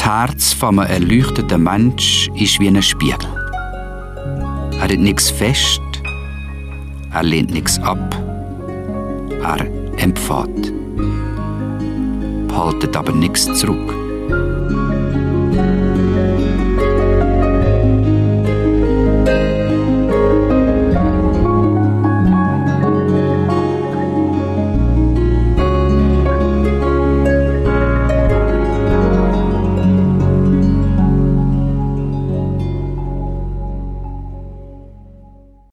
Das Herz von einem erleuchteten Mensch ist wie ein Spiegel. Er hat nichts fest, er lehnt nichts ab, er empfängt, behaltet aber nichts zurück.